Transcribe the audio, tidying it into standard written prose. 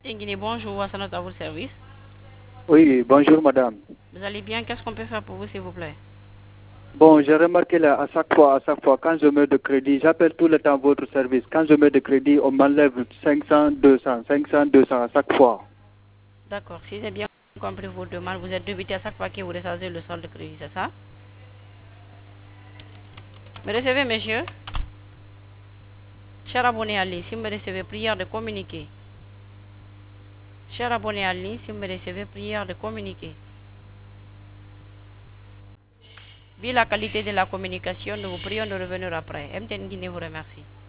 Guinée, bonjour, Wassanot à votre service. Oui, bonjour madame. Vous allez bien? Qu'est-ce qu'on peut faire pour vous, s'il vous plaît? Bon, j'ai remarqué là, à chaque fois, quand je mets de crédit, j'appelle tout le temps votre service. Quand je mets de crédit, on m'enlève 500, 200, 500, 200 à chaque fois. D'accord, si j'ai bien compris vos demandes, vous êtes débité à chaque fois que vous recevez le solde de crédit, c'est ça? Me recevez, monsieur? Cher abonné à ligne, si vous me recevez, prière de communiquer. Cher abonné à ligne, si vous me recevez, prière de communiquer. Vu la qualité de la communication, nous vous prions de revenir après. MTN Guinée vous remercie.